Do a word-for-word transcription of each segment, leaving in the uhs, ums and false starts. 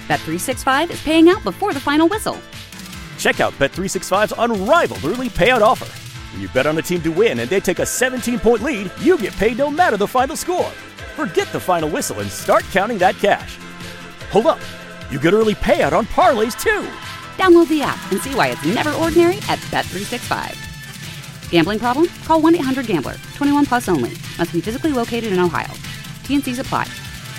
Bet three sixty-five is paying out before the final whistle. Check out Bet three sixty-five's unrivaled early payout offer. When you bet on a team to win and they take a seventeen-point lead, you get paid no matter the final score. Forget the final whistle and start counting that cash. Hold up. You get early payout on parlays, too. Download the app and see why it's never ordinary at Bet three sixty-five. Gambling problem? Call one eight hundred gambler. twenty-one plus only. Must be physically located in Ohio. T and C's apply.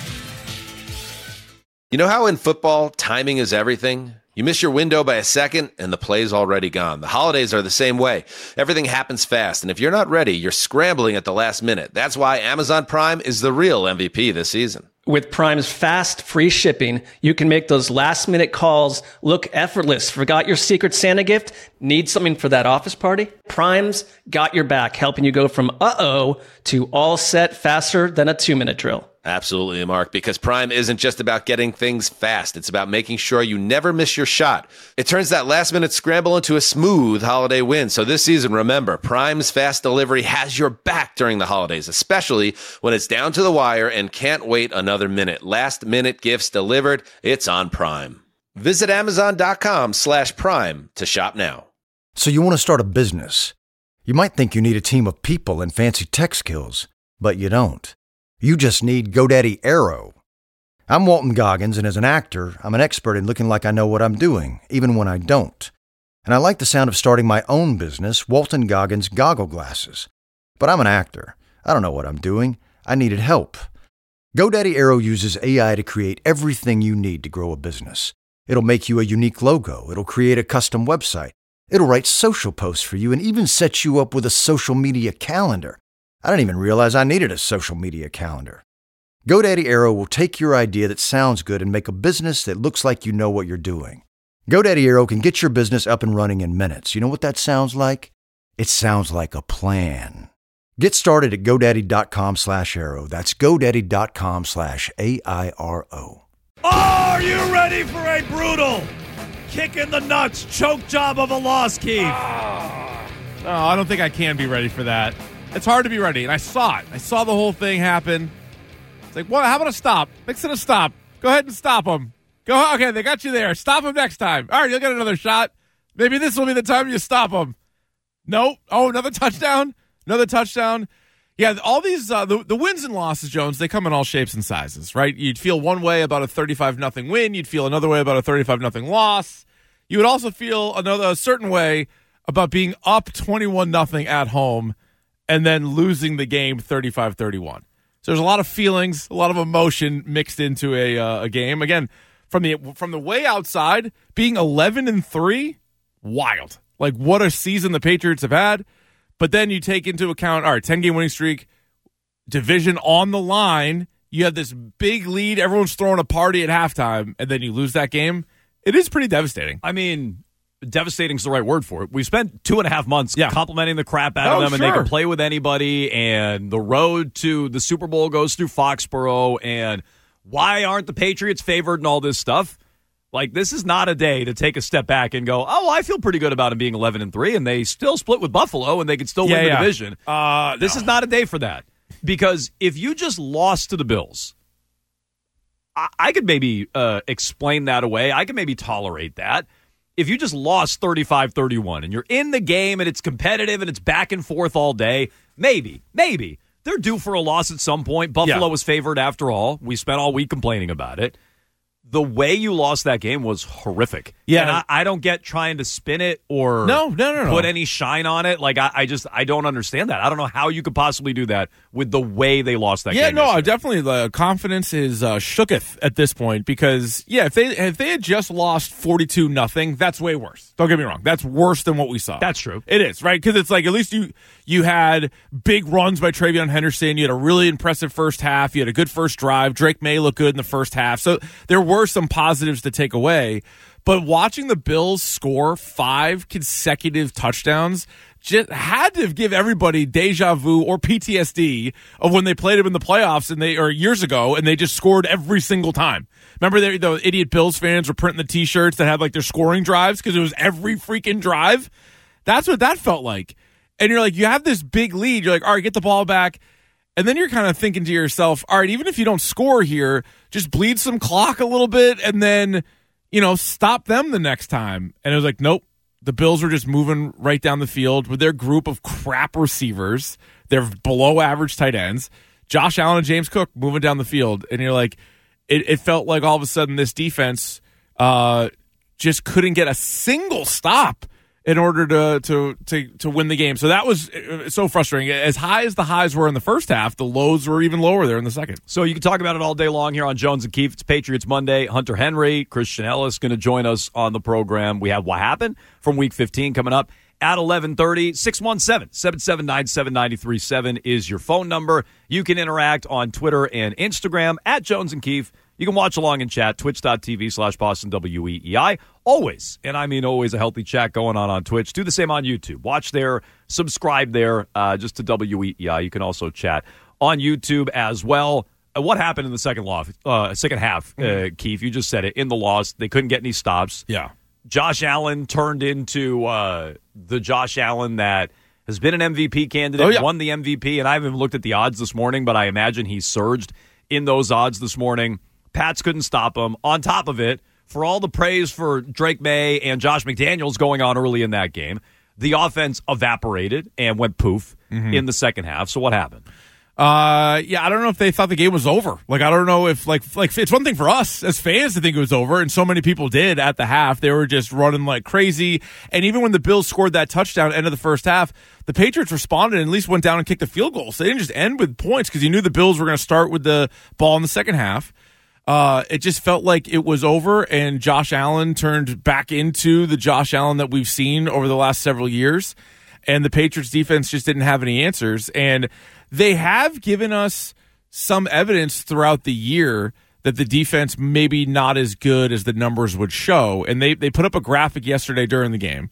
You know how in football, timing is everything? You miss your window by a second, and the play's already gone. The holidays are the same way. Everything happens fast, and if you're not ready, you're scrambling at the last minute. That's why Amazon Prime is the real M V P this season. With Prime's fast, free shipping, you can make those last-minute calls look effortless. Forgot your Secret Santa gift? Need something for that office party? Prime's got your back, helping you go from uh-oh to all set faster than a two-minute drill. Absolutely, Mark, because Prime isn't just about getting things fast. It's about making sure you never miss your shot. It turns that last-minute scramble into a smooth holiday win. So this season, remember, Prime's fast delivery has your back during the holidays, especially when it's down to the wire and can't wait another minute. Last-minute gifts delivered, it's on Prime. Visit Amazon.com slash Prime to shop now. So you want to start a business. You might think you need a team of people and fancy tech skills, but you don't. You just need GoDaddy Aero. I'm Walton Goggins, and as an actor, I'm an expert in looking like I know what I'm doing, even when I don't. And I like the sound of starting my own business, Walton Goggins Goggle Glasses. But I'm an actor. I don't know what I'm doing. I needed help. GoDaddy Aero uses A I to create everything you need to grow a business. It'll make you a unique logo. It'll create a custom website. It'll write social posts for you and even set you up with a social media calendar. I didn't even realize I needed a social media calendar. GoDaddy Aero will take your idea that sounds good and make a business that looks like you know what you're doing. GoDaddy Aero can get your business up and running in minutes. You know what that sounds like? It sounds like a plan. Get started at GoDaddy.com slash Aero. That's GoDaddy.com slash A I R O. Are you ready for a brutal kick in the nuts choke job of a loss, Keith? Oh, I don't think I can be ready for that. It's hard to be ready, and I saw it. I saw the whole thing happen. It's like, what? How about a stop? Mix it a stop. Go ahead and stop them. Go. Okay, they got you there. Stop them next time. All right, you'll get another shot. Maybe this will be the time you stop them. Nope. Oh, another touchdown. Another touchdown. Yeah, all these uh, the, the wins and losses, Jones, they come in all shapes and sizes, right? You'd feel one way about a thirty-five nothing win. You'd feel another way about a thirty-five nothing loss. You would also feel another a certain way about being up twenty-one nothing at home and then losing the game thirty-five thirty-one. So there's a lot of feelings, a lot of emotion mixed into a uh, a game. Again, from the from the way outside, being eleven and three, wild. Like, what a season the Patriots have had. But then you take into account, all right, ten-game winning streak, division on the line. You have this big lead. Everyone's throwing a party at halftime, and then you lose that game. It is pretty devastating. I mean, devastating is the right word for it. We spent two and a half months yeah. complimenting the crap out oh, of them, sure. and they can play with anybody, and the road to the Super Bowl goes through Foxborough, and why aren't the Patriots favored and all this stuff? Like, this is not a day to take a step back and go, oh, I feel pretty good about them being eleven and three, and they still split with Buffalo, and they could still yeah, win the yeah. division. Uh, this no. is not a day for that. Because if you just lost to the Bills, I, I could maybe uh, explain that away. I could maybe tolerate that. If you just lost thirty-five thirty-one and you're in the game and it's competitive and it's back and forth all day, maybe, maybe. They're due for a loss at some point. Buffalo yeah. was favored after all. We spent all week complaining about it. The way you lost that game was horrific. Yeah. And I, I don't get trying to spin it or no, no, no, no. put any shine on it. Like, I, I just, I don't understand that. I don't know how you could possibly do that with the way they lost that yeah, game. Yeah, no, yesterday. definitely the confidence is uh, shooketh at this point because, yeah, if they if they had just lost forty-two nothing, that's way worse. Don't get me wrong. That's worse than what we saw. That's true. It is, right? Because it's like at least you you had big runs by Travion Henderson. You had a really impressive first half. You had a good first drive. Drake May looked good in the first half. So there were some positives to take away. But watching the Bills score five consecutive touchdowns just had to give everybody deja vu or P T S D of when they played them in the playoffs and they or years ago and they just scored every single time. Remember they, the idiot Bills fans were printing the T-shirts that had like their scoring drives because it was every freaking drive? That's what that felt like. And you're like, you have this big lead. You're like, all right, get the ball back. And then you're kind of thinking to yourself, all right, even if you don't score here, just bleed some clock a little bit and then, you know, stop them the next time. And it was like, nope. The Bills were just moving right down the field with their group of crap receivers. They're below average tight ends. Josh Allen and James Cook moving down the field. And you're like, it, it felt like all of a sudden this defense uh, just couldn't get a single stop in order to, to to to win the game. So that was so frustrating. As high as the highs were in the first half, the lows were even lower there in the second. So you can talk about it all day long here on Jones and Keefe. It's Patriots Monday. Hunter Henry, Christian Ellis going to join us on the program. We have What Happened from Week fifteen coming up at eleven thirty. six one seven, seven seven nine, seven nine three seven is your phone number. You can interact on Twitter and Instagram at Jones and Keefe. You can watch along and chat, twitch.tv slash Boston W E E I. Always, and I mean always, a healthy chat going on on Twitch. Do the same on YouTube. Watch there, subscribe there, uh, just to W E E I. You can also chat on YouTube as well. Uh, what happened in the second, loss, uh, second half, mm-hmm. uh, Keith? You just said it. In the loss, they couldn't get any stops. Yeah. Josh Allen turned into uh, the Josh Allen that has been an M V P candidate, oh, yeah. won the M V P, and I haven't looked at the odds this morning, but I imagine he surged in those odds this morning. Pats couldn't stop him. On top of it, for all the praise for Drake May and Josh McDaniels going on early in that game, the offense evaporated and went poof mm-hmm. in the second half. So what happened? Uh, yeah, I don't know if they thought the game was over. Like, I don't know if, like, like it's one thing for us as fans to think it was over, and so many people did at the half. They were just running like crazy. And even when the Bills scored that touchdown end of the first half, the Patriots responded and at least went down and kicked the field goal. So they didn't just end with points because you knew the Bills were going to start with the ball in the second half. Uh, it just felt like it was over, and Josh Allen turned back into the Josh Allen that we've seen over the last several years, and the Patriots defense just didn't have any answers. And they have given us some evidence throughout the year that the defense maybe not as good as the numbers would show. And they, they put up a graphic yesterday during the game,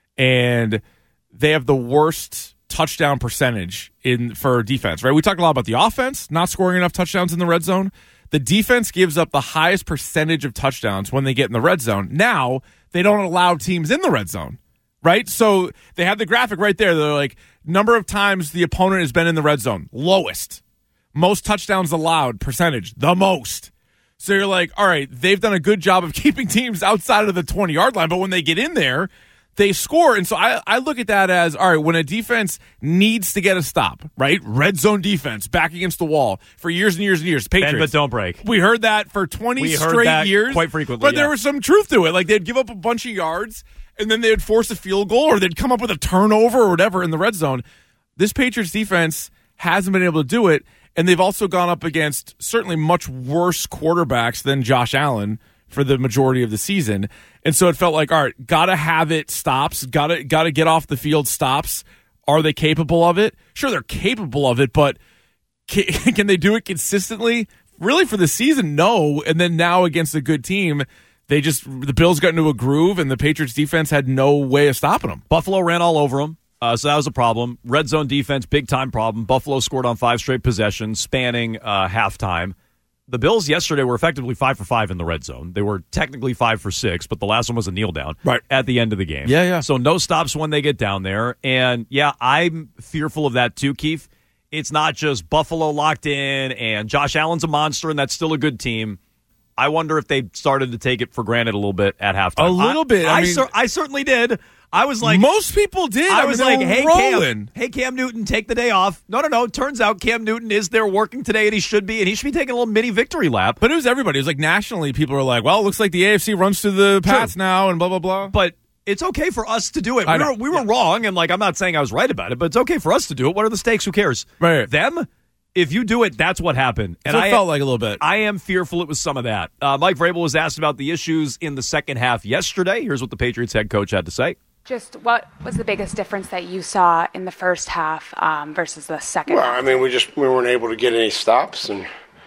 and they have the worst touchdown percentage in for defense, right? We talked a lot about the offense, not scoring enough touchdowns in the red zone. The defense gives up the highest percentage of touchdowns when they get in the red zone. Now, they don't allow teams in the red zone, right? So they have the graphic right there. They're like, number of times the opponent has been in the red zone, lowest. Most touchdowns allowed, percentage, the most. So you're like, all right, they've done a good job of keeping teams outside of the twenty-yard line, but when they get in there, they score. And so I, I look at that as, all right, when a defense needs to get a stop, right? Red zone defense, back against the wall for years and years and years. Patriots. Bend but don't break. We heard that for twenty we straight heard that years. Quite frequently, But yeah. there was some truth to it. Like, they'd give up a bunch of yards, and then they would force a field goal, or they'd come up with a turnover or whatever in the red zone. This Patriots defense hasn't been able to do it, and they've also gone up against certainly much worse quarterbacks than Josh Allen for the majority of the season. And so it felt like, all right, got to have it stops, got to got to get off the field stops. Are they capable of it? Sure, they're capable of it, but can, can they do it consistently? Really, for the season, no. And then now against a good team, they just the Bills got into a groove, and the Patriots defense had no way of stopping them. Buffalo ran all over them. Uh, so that was a problem. Red zone defense, big-time problem. Buffalo scored on five straight possessions, spanning uh, halftime. The Bills yesterday were effectively five for five in the red zone. They were technically five for six, but the last one was a kneel down right at the end of the game. Yeah, yeah. So no stops when they get down there. And, yeah, I'm fearful of that too, Keith. It's not just Buffalo locked in and Josh Allen's a monster and that's still a good team. I wonder if they started to take it for granted a little bit at halftime. A little I, bit. I, I, mean, cer- I certainly did. I was like, most people did. I, I was mean, like, hey rolling. Cam, hey Cam Newton, take the day off. No, no, no. Turns out Cam Newton is there working today, and he should be, and he should be taking a little mini victory lap. But it was everybody. It was like nationally, people were like, "Well, it looks like the A F C runs to the Pats True. now," and blah blah blah. But it's okay for us to do it. I We know. were, we were Yeah. wrong, and like I'm not saying I was right about it, but it's okay for us to do it. What are the stakes? Who cares? Right. Them. If you do it, that's what happened. And So it I felt like a little bit. I am fearful it was some of that. Uh, Mike Vrabel was asked about the issues in the second half yesterday. Here's what the Patriots head coach had to say. Just what was the biggest difference that you saw in the first half um, versus the second Well, half? I mean, we just we weren't able to get any stops, and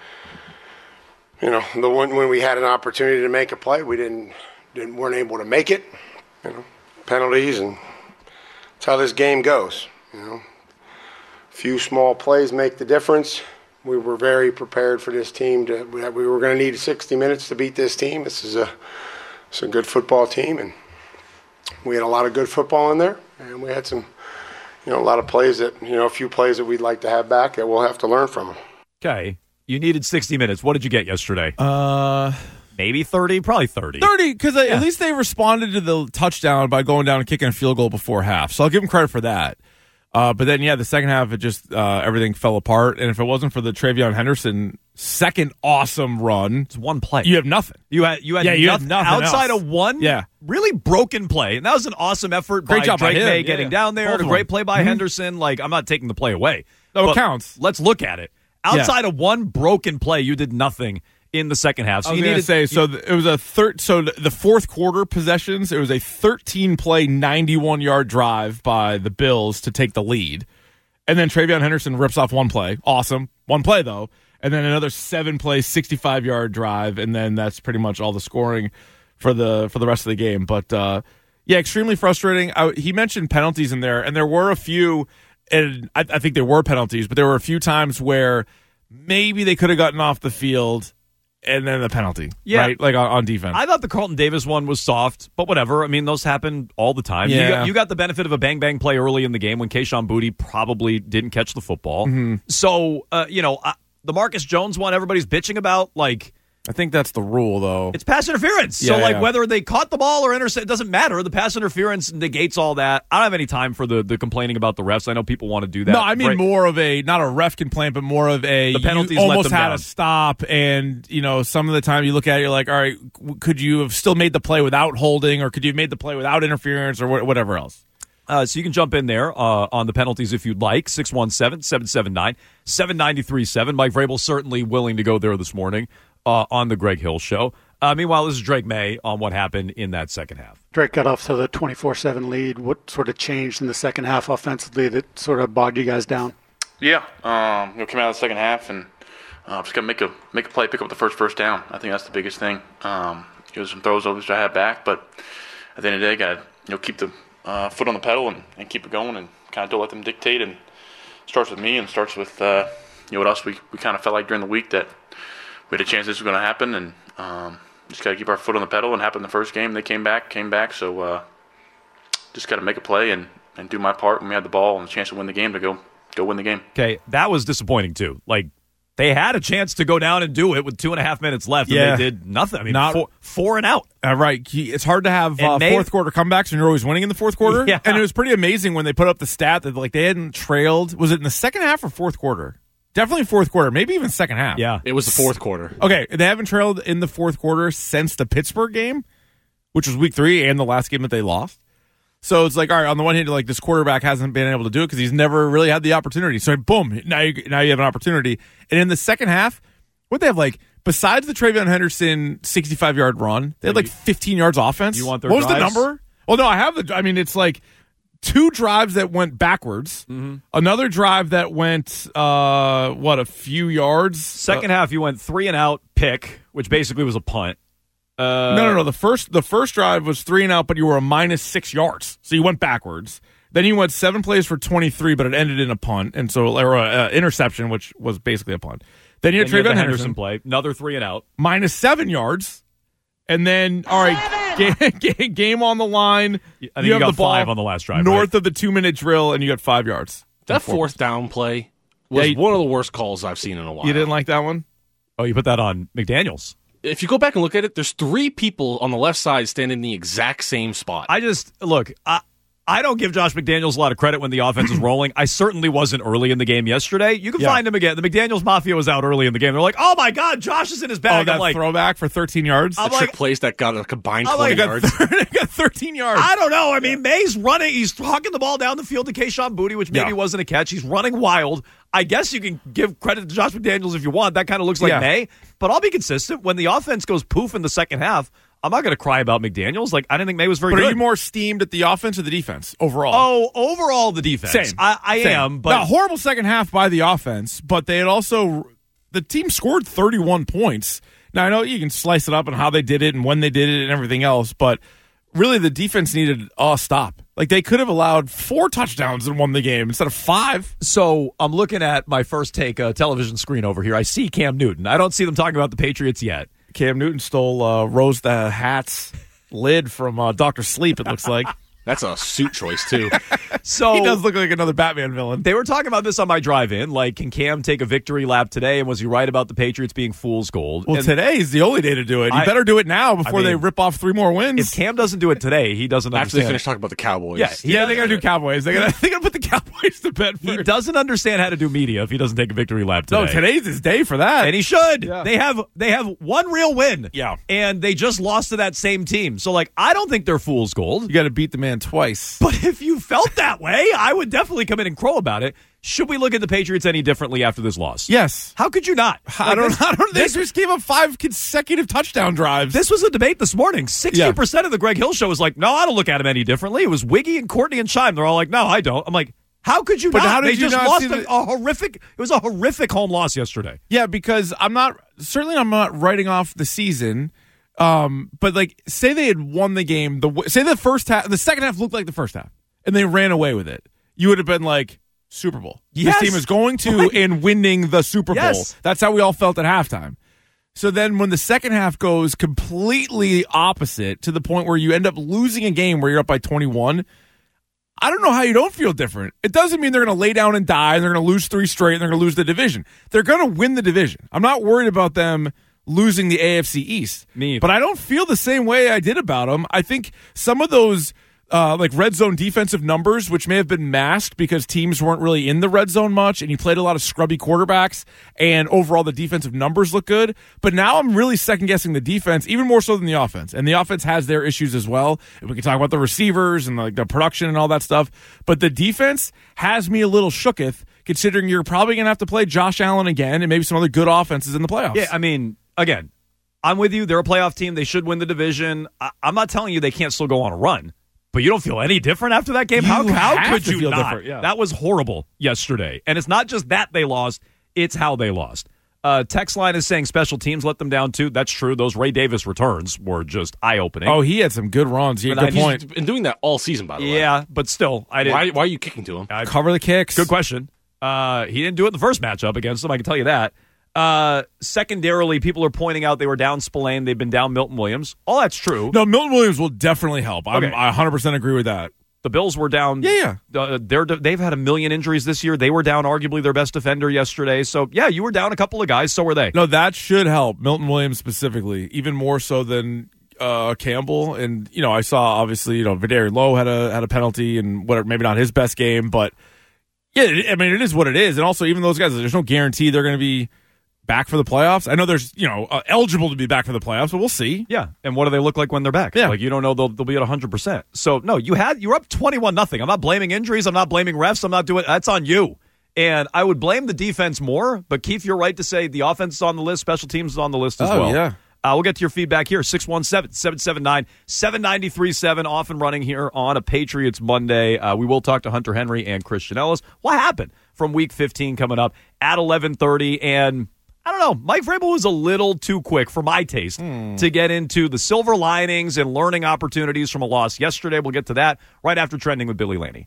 you know, the one when we had an opportunity to make a play, we didn't didn't weren't able to make it. You know, penalties, and that's how this game goes. You know, a few small plays make the difference. We were very prepared for this team. To we were going to need sixty minutes to beat this team. This is a it's a good football team, and we had a lot of good football in there, and we had some you know, a lot of plays that, you know, a few plays that we'd like to have back that we'll have to learn from them. Okay. You needed sixty minutes. What did you get yesterday? Uh, Maybe thirty? Probably thirty. thirty, because Yeah. at least they responded to the touchdown by going down and kicking a field goal before half. So I'll give them credit for that. Uh, but then, yeah, the second half, it just uh, everything fell apart. And if it wasn't for the Travion Henderson second awesome run, It's one play. you have nothing. You had you had, Yeah, you had nothing, nothing outside else. of one Yeah. really broken play. And that was an awesome effort Great by job by Drake him. May Yeah, getting yeah. down there. Both And a of great them. play by Mhm. Henderson. Like, I'm not taking the play away. No, it But counts. Let's look at it. Outside of one broken play, you did nothing in the second half. So I was you going to needed say, so th- it was a third. So th- the fourth quarter possessions, it was a thirteen play, ninety-one yard drive by the Bills to take the lead, and then Travion Henderson rips off one play, awesome, one play though, and then another seven play, sixty-five yard drive, and then that's pretty much all the scoring for the for the rest of the game. But uh, yeah, extremely frustrating. I, he mentioned penalties in there, and there were a few, and I, I think there were penalties, but there were a few times where maybe they could have gotten off the field. And then the penalty, Yeah. right? Like on, on defense. I thought the Carlton Davis one was soft, but whatever. I mean, those happen all the time. You, Yeah. got, you got the benefit of a bang-bang play early in the game when Kayshon Boutte probably didn't catch the football. Mm-hmm. So, uh, you know, uh, the Marcus Jones one everybody's bitching about, like, I think that's the rule, though. it's pass interference. so, Yeah, like, yeah. whether they caught the ball or intercept, it doesn't matter. The pass interference negates all that. I don't have any time for the, the complaining about the refs. I know people want to do that. No, I mean Right. more of a, not a ref complaint, but more of a, The penalties you let almost them had down. a stop. And, you know, some of the time you look at it, you're like, all right, w- could you have still made the play without holding, or could you have made the play without interference, or wh- whatever else? Uh, so you can jump in there uh, on the penalties if you'd like. six one seven, seven seven nine, seven nine three seven. Mike Vrabel certainly willing to go there this morning uh, on the Greg Hill Show. Uh, meanwhile, this is Drake May on what happened in that second half. Drake got off to the twenty-four seven lead. What sort of changed in the second half offensively that sort of bogged you guys down? Yeah, um, you know, came out of the second half and uh, just got to make a make a play, pick up the first first down. I think that's the biggest thing. Um, there was some throws over which I had back, but at the end of the day, got to you know keep the uh, foot on the pedal and, and keep it going and kind of don't let them dictate. And starts with me and starts with uh, you know what else we we kind of felt like during the week that we had a chance this was going to happen, and um, just got to keep our foot on the pedal. And happened the first game. They came back, came back. So uh, just got to make a play and, and do my part when we had the ball and a chance to win the game to go go win the game. Okay, that was disappointing too. Like, they had a chance to go down and do it with two and a half minutes left, and Yeah. they did nothing. I mean, Not- four, four and out. Uh, right. He- It's hard to have And uh, May- fourth quarter comebacks when you're always winning in the fourth quarter. Yeah. And it was pretty amazing when they put up the stat that like they hadn't trailed. Was it in the second half or fourth quarter? Definitely fourth quarter, maybe even second half. Yeah. It was the fourth quarter. Okay, they haven't trailed in the fourth quarter since the Pittsburgh game, which was week three and the last game that they lost. So it's like, all right, on the one hand, like this quarterback hasn't been able to do it because he's never really had the opportunity. So boom, now you now you have an opportunity. And in the second half, what they have like besides the Travion Henderson sixty-five yard run, they had like fifteen yards offense. You want their what was drives? the number? Well, no, I have the. I mean, it's like two drives that went backwards, Mm-hmm. another drive that went uh what a few yards. Second half, you went three and out pick, which basically was a punt. Uh, No, no, no. The first the first drive was three and out, but you were a minus six yards, so you went backwards. Then you went seven plays for twenty-three, but it ended in a punt, and so or a, uh, interception, which was basically a punt. Then you had Then you had Travion the Henderson, Henderson play, another three and out. minus seven yards, and then all right, game, game on the line. I think you you have got the ball five on the last drive, north right? of the two minute drill, and you got five yards. That fourth down play was Yeah, you- one of the worst calls I've seen in a while. You didn't like that one? Oh, you put that on McDaniels. If you go back and look at it, there's three people on the left side standing in the exact same spot. I just look. I I don't give Josh McDaniels a lot of credit when the offense is rolling. I certainly wasn't early in the game yesterday. You can Yeah. find him again. The McDaniels Mafia was out early in the game. They're like, "Oh my God, Josh is in his Oh, bag." that I'm like, throwback for thirteen yards. I'm the trick like- plays that got a combined I'm twenty like, yards. They got thirteen yards. I don't know. I mean, May's running. He's hawking the ball down the field to Kayshon Boutte, which maybe Yeah. wasn't a catch. He's running wild. I guess you can give credit to Josh McDaniels if you want. That kind of looks like Yeah. May. But I'll be consistent. When the offense goes poof in the second half, I'm not going to cry about McDaniels. Like, I didn't think May was very But good. are you more steamed at the offense or the defense overall? Oh, overall, the defense. Same. I, I Same. am, but Now, horrible second half by the offense, but they had also the team scored thirty-one points. Now I know you can slice it up and how they did it and when they did it and everything else, but really the defense needed a stop. Like they could have allowed four touchdowns and won the game instead of five. So I'm looking at my first take uh, television screen over here. I see Cam Newton. I don't see them talking about the Patriots yet. Cam Newton stole uh, Rose the Hat's lid from uh, Doctor Sleep, it looks like. That's a suit choice, too. So he does look like another Batman villain. They were talking about this on my drive-in. Like, can Cam take a victory lap today? And was he right about the Patriots being fool's gold? Well, and today is the only day to do it. You I, better do it now before I mean, they rip off three more wins. If Cam doesn't do it today, he doesn't After understand. they finish talking about the Cowboys. Yeah, yeah, they're going to do Cowboys. They're going to they're gonna put the Cowboys to bed first. He doesn't understand how to do media if he doesn't take a victory lap today. No, today's his day for that. And he should. Yeah. They have they have one real win. Yeah. And they just lost to that same team. So, like, I don't think they're fool's gold. You got to beat the man twice. But if you felt that way, I would definitely come in and crow about it. Should we look at the Patriots any differently after this loss? Yes. How could you not? I Like don't. this, I don't. They this, just gave up five consecutive touchdown drives. this was a debate this morning. Sixty Yeah. percent of the Greg Hill show was like, "No, I don't look at him any differently." It was Wiggy and Courtney and Chime. They're all like, "No, I don't." I'm like, how could you But not? how did they you just not lost see a, the- a horrific. It was a horrific home loss yesterday. Yeah, because I'm not certainly I'm not writing off the season. Um, but like, say they had won the game. The say the first half, the second half looked like the first half, and they ran away with it. You would have been like, Super Bowl. Yes. This team is going to Right. and winning the Super Bowl. Yes. That's how we all felt at halftime. So then when the second half goes completely opposite to the point where you end up losing a game where you're up by twenty-one, I don't know how you don't feel different. It doesn't mean they're going to lay down and die and they're going to lose three straight and they're going to lose the division. They're going to win the division. I'm not worried about them losing the A F C East. Me either. But I don't feel the same way I did about them. I think some of those uh, like red zone defensive numbers, which may have been masked because teams weren't really in the red zone much and you played a lot of scrubby quarterbacks and overall the defensive numbers look good. But now I'm really second guessing the defense even more so than the offense. And the offense has their issues as well. And we can talk about the receivers and like the production and all that stuff. But the defense has me a little shooketh considering you're probably going to have to play Josh Allen again and maybe some other good offenses in the playoffs. Yeah, I mean, again, I'm with you. They're a playoff team. They should win the division. I- I'm not telling you they can't still go on a run. But you don't feel any different after that game? You How, how have could to you feel not? different, yeah. That was horrible yesterday. And it's not just that they lost, it's how they lost. Uh, text line is saying special teams let them down too. That's true. Those Ray Davis returns were just eye-opening. Oh, he had some good runs. He had But a good I- point. He's been doing that all season, by the way. Yeah, but still, I didn't. Why, why are you kicking to him? I- Cover the kicks. Good question. Uh, he didn't do it in the first matchup against them, I can tell you that. Uh, secondarily, people are pointing out they were down Spillane. They've been down Milton Williams. All that's true. No, Milton Williams will definitely help. I'm, Okay. I one hundred percent agree with that. The Bills were down. Yeah, yeah. Uh, they're, they've had a million injuries this year. They were down arguably their best defender yesterday. So, yeah, you were down a couple of guys. So were they. No, that should help Milton Williams specifically, even more so than uh, Campbell. And you know, I saw obviously, you know, Vidarian Lowe had a had a penalty and whatever, maybe not his best game, but yeah, it, I mean, it is what it is. And also, even those guys, there's no guarantee they're going to be back for the playoffs. I know there's, you know, uh, eligible to be back for the playoffs, but we'll see. Yeah, and what do they look like when they're back? Yeah. Like, you don't know they'll, they'll be at one hundred percent. So, no, you had, you're up twenty-one nothing. I'm not blaming injuries. I'm not blaming refs. I'm not doing, that's on you. And I would blame the defense more, but Keith, you're right to say the offense is on the list, special teams is on the list as Oh, well. yeah. Uh, we'll get to your feedback here, six one seven, seven seven nine, seven nine three seven, off and running here on a Patriots Monday. Uh, we will talk to Hunter Henry and Christian Ellis. What happened from Week fifteen coming up at eleven thirty, and I don't know, Mike Vrabel was a little too quick for my taste Hmm. to get into the silver linings and learning opportunities from a loss yesterday. We'll get to that right after Trending with Billy Laney.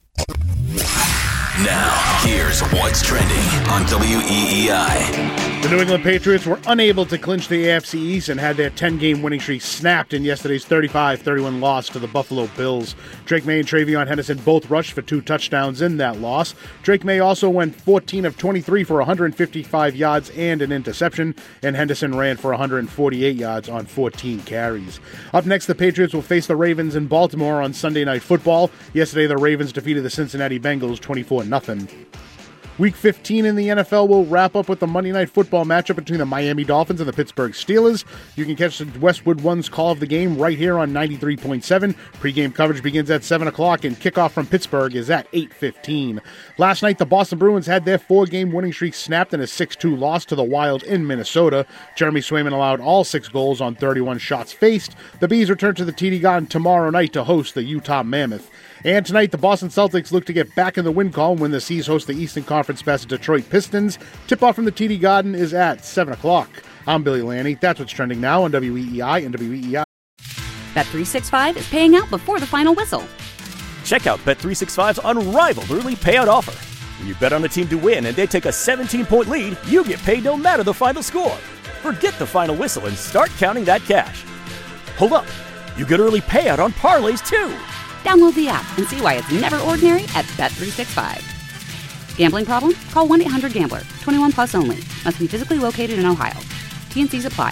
Now, here's what's trending on W E E I. The New England Patriots were unable to clinch the A F C East and had their ten-game winning streak snapped in yesterday's thirty-five thirty-one loss to the Buffalo Bills. Drake May and Travion Henderson both rushed for two touchdowns in that loss. Drake May also went fourteen of twenty-three for one hundred fifty-five yards and an interception, and Henderson ran for one hundred forty-eight yards on fourteen carries. Up next, the Patriots will face the Ravens in Baltimore on Sunday Night Football. Yesterday, the Ravens defeated the Cincinnati Bengals twenty-four nothing. Week fifteen in the N F L will wrap up with the Monday Night Football matchup between the Miami Dolphins and the Pittsburgh Steelers. You can catch the Westwood One's call of the game right here on ninety-three point seven. Pre-game coverage begins at seven o'clock, and kickoff from Pittsburgh is at eight fifteen. Last night, the Boston Bruins had their four-game winning streak snapped in a six two loss to the Wild in Minnesota. Jeremy Swayman allowed all six goals on thirty-one shots faced. The Bees return to the T D Garden tomorrow night to host the Utah Mammoth. And tonight, the Boston Celtics look to get back in the win column when the Seas host the Eastern Conference best Detroit Pistons. Tip-off from the T D Garden is at seven o'clock. I'm Billy Laney. That's what's trending now on W E E I and W E E I. Bet three sixty-five is paying out before the final whistle. Check out Bet three sixty-five's unrivaled early payout offer. When you bet on a team to win and they take a seventeen-point lead, you get paid no matter the final score. Forget the final whistle and start counting that cash. Hold up. You get early payout on parlays, too. Download the app and see why it's never ordinary at Bet three sixty-five. Gambling problem? Call one eight hundred gambler. twenty-one plus only. Must be physically located in Ohio. T N Cs apply.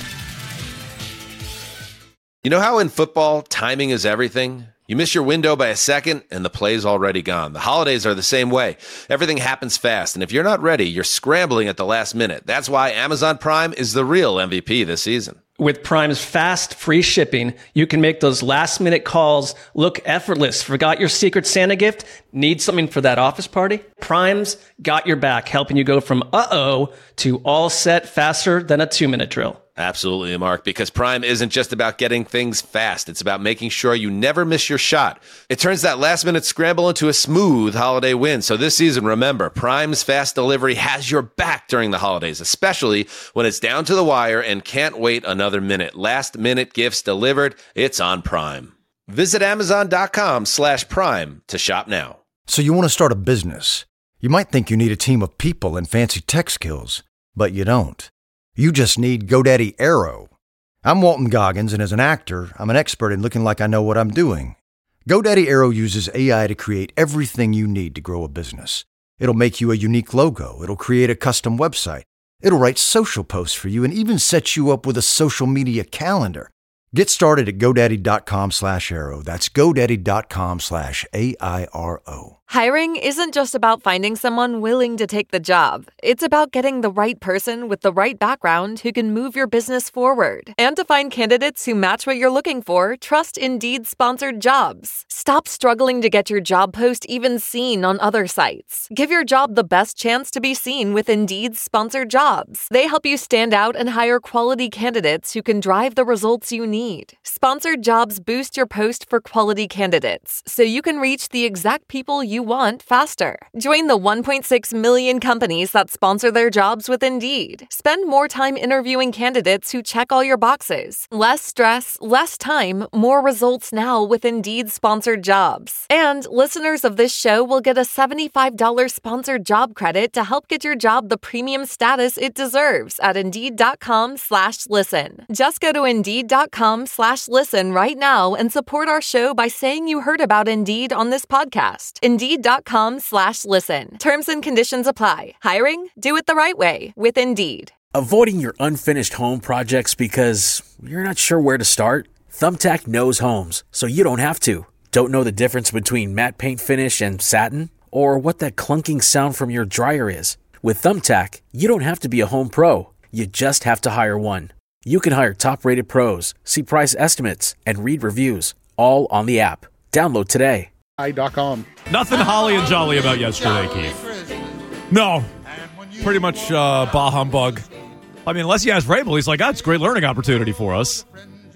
You know how in football, timing is everything? You miss your window by a second, and the play's already gone. The holidays are the same way. Everything happens fast, and if you're not ready, you're scrambling at the last minute. That's why Amazon Prime is the real M V P this season. With Prime's fast, free shipping, you can make those last-minute calls look effortless. Forgot your Secret Santa gift? Need something for that office party? Prime's got your back, helping you go from uh-oh to all set faster than a two-minute drill. Absolutely, Mark, because Prime isn't just about getting things fast. It's about making sure you never miss your shot. It turns that last-minute scramble into a smooth holiday win. So this season, remember, Prime's fast delivery has your back during the holidays, especially when it's down to the wire and can't wait another minute. Last-minute gifts delivered. It's on Prime. Visit Amazon.com slash Prime to shop now. So you want to start a business. You might think you need a team of people and fancy tech skills, but you don't. You just need GoDaddy Aero. I'm Walton Goggins, and as an actor, I'm an expert in looking like I know what I'm doing. GoDaddy Aero uses A I to create everything you need to grow a business. It'll make you a unique logo. It'll create a custom website. It'll write social posts for you and even set you up with a social media calendar. Get started at GoDaddy.com slash Aero. That's GoDaddy.com slash A I R O. Hiring isn't just about finding someone willing to take the job. It's about getting the right person with the right background who can move your business forward. And to find candidates who match what you're looking for, trust Indeed-sponsored jobs. Stop struggling to get your job post even seen on other sites. Give your job the best chance to be seen with Indeed-sponsored jobs. They help you stand out and hire quality candidates who can drive the results you need. Sponsored jobs boost your post for quality candidates, so you can reach the exact people you want faster. Join the one point six million companies that sponsor their jobs with Indeed. Spend more time interviewing candidates who check all your boxes. Less stress, less time, more results now with Indeed sponsored jobs. And listeners of this show will get a seventy-five dollars sponsored job credit to help get your job the premium status it deserves at Indeed.com slash listen. Just go to Indeed.com slash listen right now and support our show by saying you heard about Indeed on this podcast. Indeed.com slash listen. Terms and conditions apply. Hiring? Do it the right way with Indeed. Avoiding your unfinished home projects because you're not sure where to start? Thumbtack knows homes, so you don't have to. Don't know the difference between matte paint finish and satin? Or what that clunking sound from your dryer is? With Thumbtack, you don't have to be a home pro. You just have to hire one. You can hire top-rated pros, see price estimates, and read reviews, all on the app. Download today. I dot com. Nothing holly and jolly about yesterday, Keith. No. Pretty much uh, bah humbug. I mean, unless you ask Vrabel, he's like, oh, it's a great learning opportunity for us.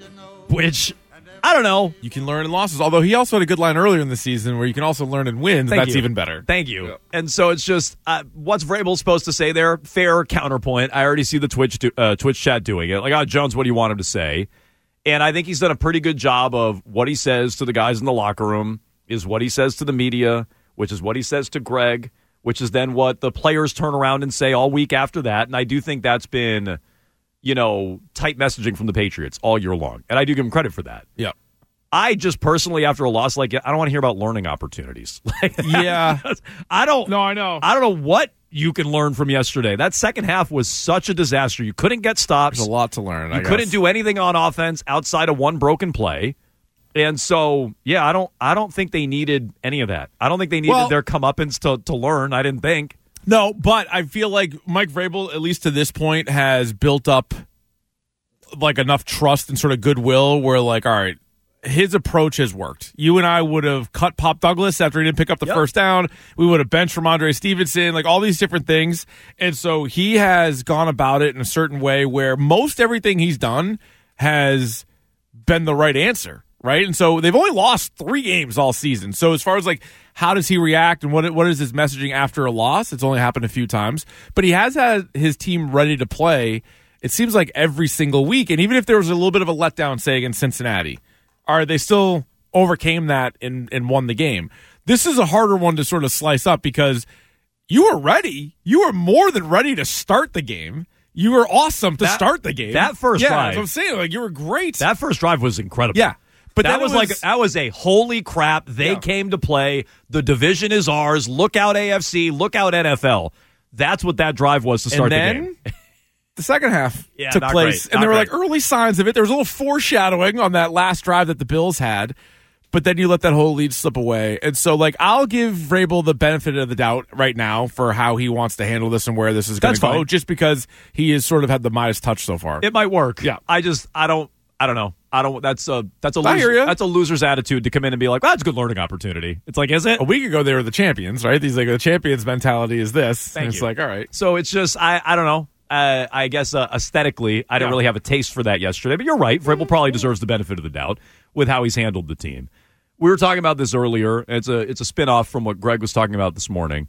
Which, I don't know. You can learn in losses. Although he also had a good line earlier in the season where you can also learn in wins. Thank That's you. even better. Thank you. Yeah. And so it's just, uh, what's Vrabel supposed to say there? Fair counterpoint. I already see the Twitch do, uh, Twitch chat doing it. Like, oh, Jones, what do you want him to say? And I think he's done a pretty good job of what he says to the guys in the locker room is what he says to the media, which is what he says to Greg, which is then what the players turn around and say all week after that. And I do think that's been, you know, tight messaging from the Patriots all year long. And I do give him credit for that. Yeah. I just personally, after a loss like it, I don't want to hear about learning opportunities. Like, yeah. I don't No, I know. I don't know what you can learn from yesterday. That second half was such a disaster. You couldn't get stops. There's a lot to learn. You I couldn't guess. do anything on offense outside of one broken play. And so, yeah, I don't I don't think they needed any of that. I don't think they needed Well, their comeuppance to, to learn. I didn't think. No, but I feel like Mike Vrabel, at least to this point, has built up like enough trust and sort of goodwill where, like, all right, his approach has worked. You and I would have cut Pop Douglas after he didn't pick up the Yep. first down. We would have benched Ramondre Stevenson, like all these different things. And so he has gone about it in a certain way where most everything he's done has been the right answer. Right. And so they've only lost three games all season. So as far as like, how does he react and what what is his messaging after a loss? It's only happened a few times, but he has had his team ready to play. It seems like every single week. And even if there was a little bit of a letdown, say against Cincinnati, are they still overcame that and, and won the game? This is a harder one to sort of slice up because you were ready. You were more than ready to start the game. You were awesome to That- start the game. that first yeah, drive- that's what I'm saying. Like, you were great. That first drive was incredible. Yeah. But that was, was like that was a holy crap. They yeah. came to play. The division is ours. Look out A F C. Look out N F L. That's what that drive was to start and then, the game. The second half yeah, took place, great, and there were great. like early signs of it. There was a little foreshadowing on that last drive that the Bills had, but then you let that whole lead slip away. And so, like, I'll give Vrabel the benefit of the doubt right now for how he wants to handle this and where this is going to go, fine. just because he has sort of had the Midas touch so far. It might work. Yeah, I just I don't I don't know. I don't. That's a that's a I hear loser, ya. that's a loser's attitude to come in and be like, well, that's a good learning opportunity. It's like, is it? A week ago they were the champions, right? These like the champions mentality is this. Thank and it's you. like, all right. So it's just I I don't know. Uh, I guess uh, aesthetically, I didn't Yeah. really have a taste for that yesterday. But you're right. Vrabel probably deserves the benefit of the doubt with how he's handled the team. We were talking about this earlier. It's a it's a spinoff from what Greg was talking about this morning.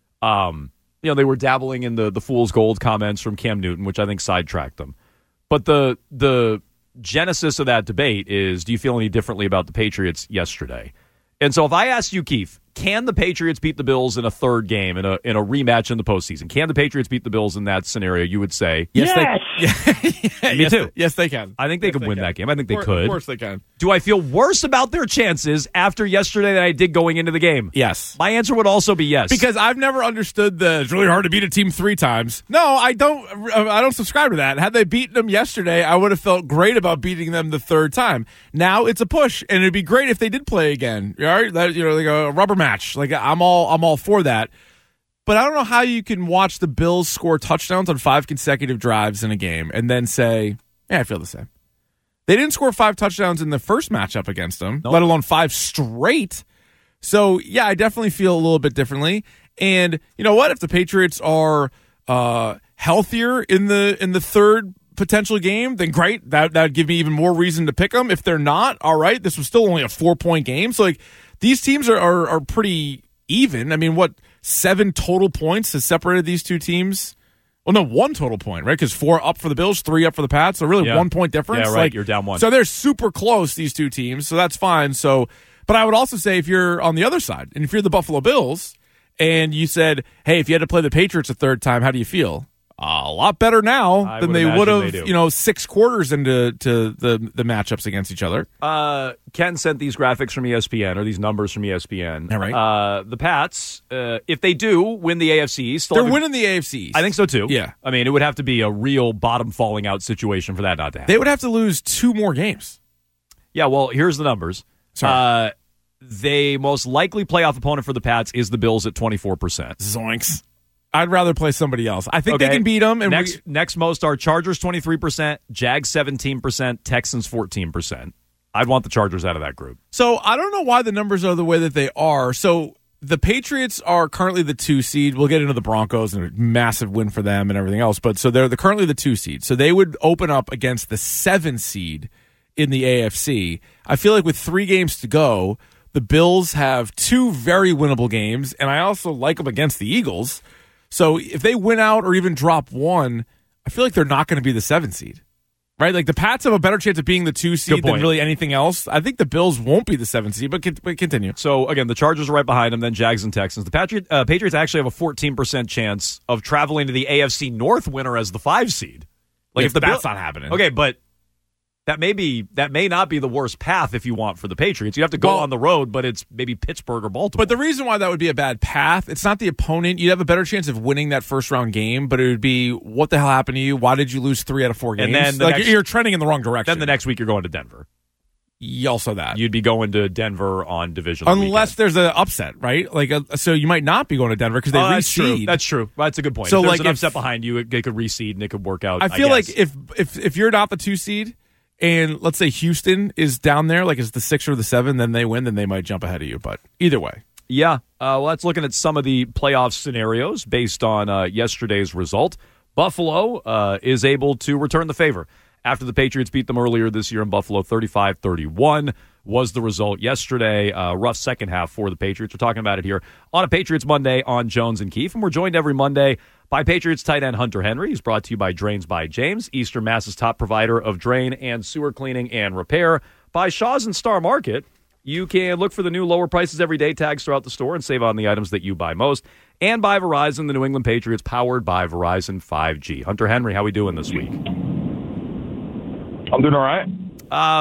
Um, you know, they were dabbling in the the fool's gold comments from Cam Newton, which I think sidetracked them. But the the genesis of that debate is, do you feel any differently about the Patriots yesterday? And so if I asked you, Keith, can the Patriots beat the Bills in a third game, in a in a rematch in the postseason? Can the Patriots beat the Bills in that scenario? You would say Yes. They, yeah, me yes, too. They, yes, they can. I think they Yes, could they win can. that game. I think they Of course- could. Of course they can. Do I feel worse about their chances after yesterday than I did going into the game? Yes. My answer would also be yes. Because I've never understood the it's really hard to beat a team three times. No, I don't. I don't subscribe to that. Had they beaten them yesterday, I would have felt great about beating them the third time. Now it's a push, and it'd be great if they did play again. All right, that, you know, like a rubber match. Like I'm all, I'm all for that. But I don't know how you can watch the Bills score touchdowns on five consecutive drives in a game and then say, "Yeah, I feel the same." They didn't score five touchdowns in the first matchup against them, Nope. let alone five straight. So, yeah, I definitely feel a little bit differently. And you know what? If the Patriots are uh, healthier in the in the third potential game, then great. That that would give me even more reason to pick them. If they're not, all right, this was still only a four-point game. So, like, these teams are, are, are pretty even. I mean, what, seven total points has separated these two teams? Well, no, one total point, right? Because four up for the Bills, three up for the Pats. So really Yeah. one point difference. Yeah, right. Like, You're down one. So they're super close, these two teams. So that's fine. So, but I would also say if you're on the other side, and if you're the Buffalo Bills, and you said, hey, if you had to play the Patriots a third time, how do you feel? A lot better now I than would they imagine would they have, do. you know, six quarters into to the the matchups against each other. Uh, Ken sent these graphics from E S P N, or these numbers from E S P N. All right. Uh, the Pats, uh, if they do win the A F C East, They're have a- winning the A F C East. I think so too. Yeah. I mean, it would have to be a real bottom falling out situation for that not to happen. They would have to lose two more games. Yeah, well, here's the numbers. Sorry. Uh, they most likely playoff opponent for the Pats is the Bills at twenty-four percent. Zoinks. I'd rather play somebody else. I think they Okay. can beat them. And next, we, next most are Chargers twenty-three percent, Jags seventeen percent, Texans fourteen percent. I'd want the Chargers out of that group. so I don't know why the numbers are the way that they are. So the Patriots are currently the two seed. We'll get into the Broncos and a massive win for them and everything else. But so they're the, currently the two seed. So they would open up against the seven seed in the A F C. I feel like with three games to go, the Bills have two very winnable games, and I also like them against the Eagles. So if they win out or even drop one, I feel like they're not going to be the seven seed. Right? Like the Pats have a better chance of being the two seed than point. really anything else. I think the Bills won't be the seven seed, but, con- but continue. So, again, the Chargers are right behind them, then Jags and Texans. The Patriot, uh, Patriots actually have a fourteen percent chance of traveling to the A F C North winner as the five seed. Like Yeah, if the that's Bill- not happening. Okay, but that may be that may not be the worst path if you want for the Patriots. You have to go Well- on the road, but it's maybe Pittsburgh or Baltimore. But the reason why that would be a bad path, it's not the opponent. You'd have a better chance of winning that first round game, but it would be what the hell happened to you? Why did you lose three out of four games? And then the like next- you're trending in the wrong direction. then the next week you're going to Denver. Yeah, also that. You'd be going to Denver on division. Unless there's an upset, right? Like, uh, so you might not be going to Denver because they oh, that's true. reseed. That's true. That's a good point. So, if there's like, an if- upset behind you, it, it could reseed and it could work out. I feel I like guess. if if if you're not the two seed, and let's say Houston is down there, like it's the six or the seven, then they win, then they might jump ahead of you. But either way. Yeah. Uh, well, let's looking at some of the playoff scenarios based on uh, yesterday's result. Buffalo uh, is able to return the favor after the Patriots beat them earlier this year in Buffalo. thirty-five thirty-one was the result yesterday. Uh, rough second half for the Patriots. We're talking about it here on a Patriots Monday on Jones and Keefe. And we're joined every Monday by Patriots tight end Hunter Henry. He's brought to you by Drains by James, Eastern Mass's top provider of drain and sewer cleaning and repair. By Shaw's and Star Market, you can look for the new lower prices every day tags throughout the store and save on the items that you buy most. And by Verizon, the New England Patriots, powered by Verizon five G. Hunter Henry, how we doing this week? I'm doing all right. Uh,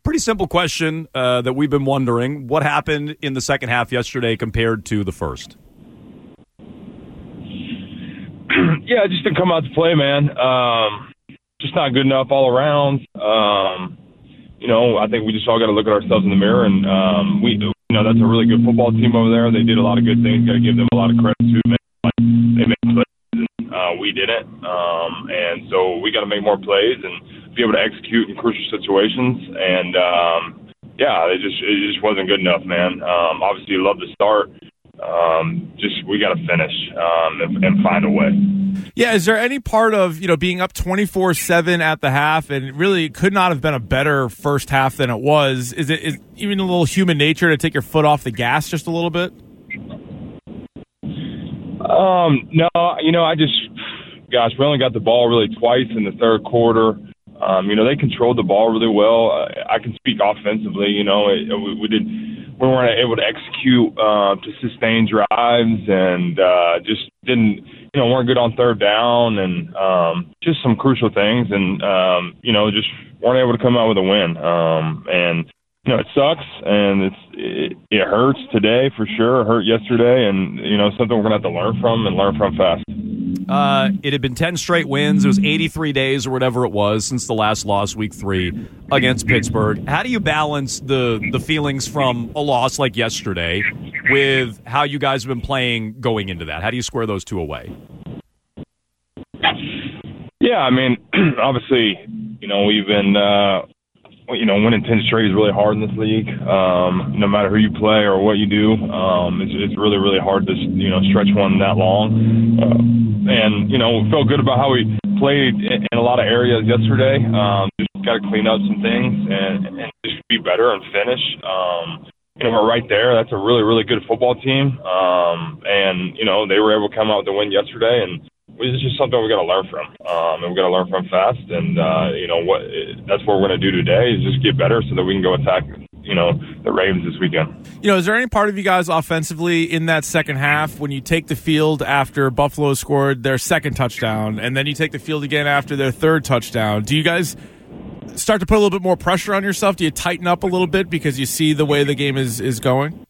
pretty simple question uh, that we've been wondering. What happened in the second half yesterday compared to the first? Yeah, just didn't come out to play, man. Um, just not good enough all around. Um, you know, I think we just all got to look at ourselves in the mirror, and um, we, you know, that's a really good football team over there. They did a lot of good things. Got to give them a lot of credit too. Man. They made plays, and uh, we didn't, um, and so we got to make more plays and be able to execute in crucial situations. And um, yeah, it just it just wasn't good enough, man. Um, obviously, you love to start. Um, just we got to finish um, and, and find a way. Yeah, is there any part of, you know, being up twenty-four seven at the half, and it really could not have been a better first half than it was? Is it is even a little human nature to take your foot off the gas just a little bit? Um, no, you know, I just, gosh, we only got the ball really twice in the third quarter. Um, you know, they controlled the ball really well. I, I can speak offensively. You know, it, we, we did. We weren't able to execute uh, to sustain drives, and uh, just didn't, you know, weren't good on third down, and um, just some crucial things, and um, you know, just weren't able to come out with a win. Um, and you know, it sucks, and it's it, it hurts today for sure. It hurt yesterday, and you know, something we're gonna have to learn from and learn from fast. Uh, it had been ten straight wins. It was eighty-three days or whatever it was since the last loss, week three, against Pittsburgh. How do you balance the, the feelings from a loss like yesterday with how you guys have been playing going into that? How do you square those two away? Yeah, I mean, obviously, you know, we've been, uh, you know, winning ten straight is really hard in this league. Um, no matter who you play or what you do, um, it's, it's really, really hard to, you know, stretch one that long. Uh, and, you know, we felt good about how we played in a lot of areas yesterday. Um, just got to clean up some things and, and just be better and finish. Um, you know, we're right there. That's a really, really good football team. Um, and, you know, they were able to come out with the win yesterday, and it's just something we got to learn from, um, and we got to learn from fast. And uh, you know what? That's what we're going to do today is just get better so that we can go attack, you know, the Ravens this weekend. You know, is there any part of you guys offensively in that second half when you take the field after Buffalo scored their second touchdown, and then you take the field again after their third touchdown? Do you guys start to put a little bit more pressure on yourself? Do you tighten up a little bit because you see the way the game is is going?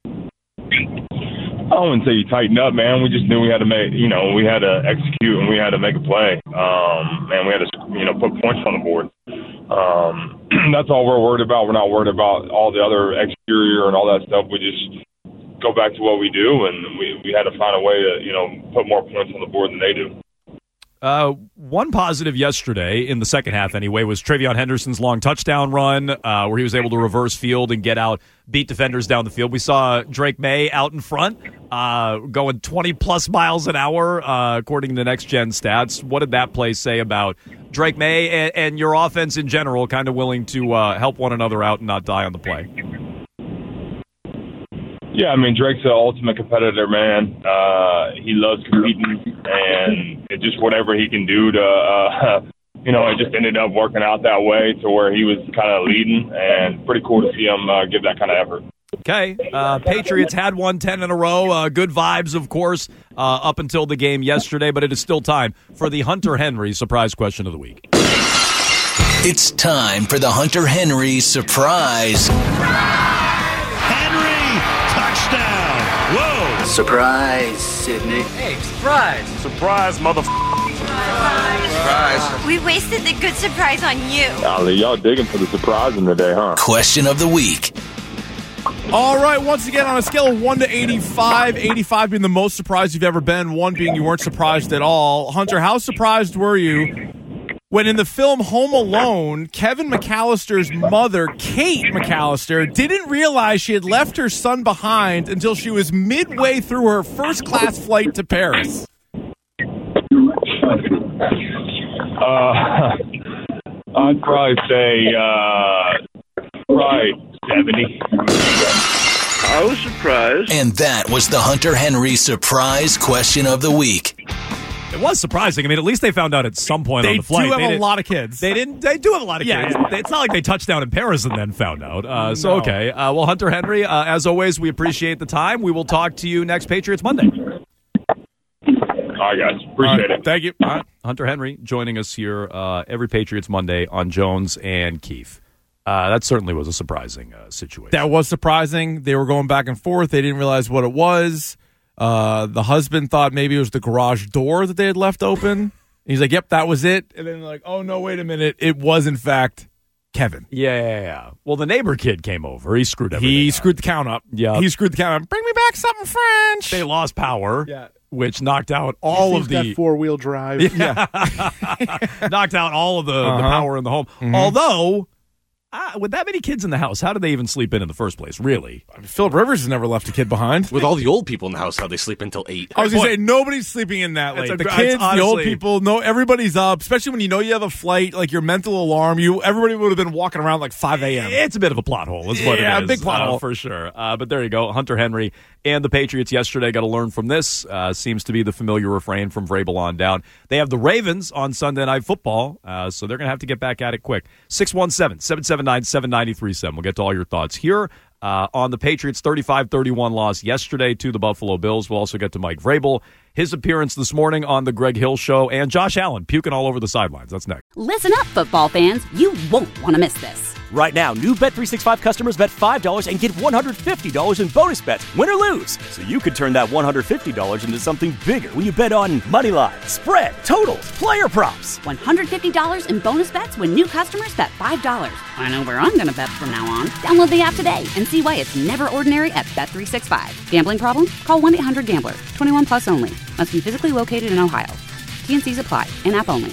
I wouldn't say you tighten up, man. We just knew we had to make, you know, we had to execute and we had to make a play. Um, and we had to, you know, put points on the board. Um, that's all we're worried about. We're not worried about all the other exterior and all that stuff. We just go back to what we do, and we, we had to find a way to, you know, put more points on the board than they do. Uh, one positive yesterday, in the second half anyway, was Travion Henderson's long touchdown run uh, where he was able to reverse field and get out, beat defenders down the field. We saw Drake May out in front uh, going twenty-plus miles an hour, uh, according to Next Gen Stats. What did that play say about Drake May and, and your offense in general, kind of willing to uh, help one another out and not die on the play? Yeah, I mean, Drake's the ultimate competitor, man. Uh, he loves competing, and it just whatever he can do to, uh, you know, it just ended up working out that way to where he was kind of leading, and pretty cool to see him uh, give that kind of effort. Okay, uh, Patriots had won ten in a row. Uh, good vibes, of course, uh, up until the game yesterday, but it is still time for the Hunter Henry surprise question of the week. It's time for the Hunter Henry surprise. Touchdown! Whoa! Surprise, Sydney. Hey, surprise! Surprise, mother. Surprise! We wasted the good surprise on you. Golly, y'all digging for the surprising today, huh? Question of the week. All right, once again, on a scale of one to eighty-five, eighty-five being the most surprised you've ever been, one being you weren't surprised at all. Hunter, how surprised were you when in the film Home Alone, Kevin McAllister's mother, Kate McAllister, didn't realize she had left her son behind until she was midway through her first-class flight to Paris? Uh, I'd probably say uh, probably seventy. I was surprised. And that was the Hunter Henry surprise question of the week. It was surprising. I mean, at least they found out at some point they on the flight. Do they have do a lot of kids. They didn't. They do have a lot of yeah, kids. Yeah. It's not like they touched down in Paris and then found out. Uh, so, no. okay. Uh, well, Hunter Henry, uh, as always, we appreciate the time. We will talk to you next Patriots Monday. All right, guys. Appreciate right, it. Thank you. All right. Hunter Henry joining us here uh, every Patriots Monday on Jones and Keefe. Uh, that certainly was a surprising uh, situation. That was surprising. They were going back and forth. They didn't realize what it was. Uh, the husband thought maybe it was the garage door that they had left open. And he's like, yep, that was it. And then like, oh, no, wait a minute. It was, in fact, Kevin. Yeah, yeah, yeah. Well, the neighbor kid came over. He screwed everything He up. screwed the count up. Yeah. He screwed the count up. Bring me back something French. They lost power, Yeah. which knocked out all He's of the got four-wheel drive. Yeah. knocked out all of the, Uh-huh. the power in the home. Mhm. Although, uh, with that many kids in the house, how did they even sleep in in the first place, really? I mean, Philip Rivers has never left a kid behind. With all the old people in the house, how they sleep until eight. I was going to say, nobody's sleeping in that That's late. a- The that's kids, the old honestly- people, no, everybody's up, especially when you know you have a flight, like your mental alarm. You Everybody would have been walking around like five a.m. It's a bit of a plot hole, is what Yeah, it is. big plot uh, hole. for sure. Uh, but there you go. Hunter Henry and the Patriots yesterday got to learn from this. Uh, seems to be the familiar refrain from Vrabel on down. They have the Ravens on Sunday Night Football, uh, so they're going to have to get back at it quick. six one seven, seven seven nine, seven nine three seven. We'll get to all your thoughts here uh, on the Patriots' thirty-five thirty-one loss yesterday to the Buffalo Bills. We'll also get to Mike Vrabel, his appearance this morning on the Greg Hill Show, and Josh Allen puking all over the sidelines. That's next. Listen up, football fans. You won't want to miss this. Right now, new Bet three sixty-five customers bet five dollars and get one hundred fifty dollars in bonus bets, win or lose. So you could turn that one hundred fifty dollars into something bigger when you bet on money line, spread, totals, player props. one hundred fifty dollars in bonus bets when new customers bet five dollars. I know where I'm going to bet from now on. Download the app today and see why it's never ordinary at Bet three sixty-five. Gambling problem? Call one eight hundred gambler. twenty-one plus only. Must be physically located in Ohio. T N Cs apply. In-app only.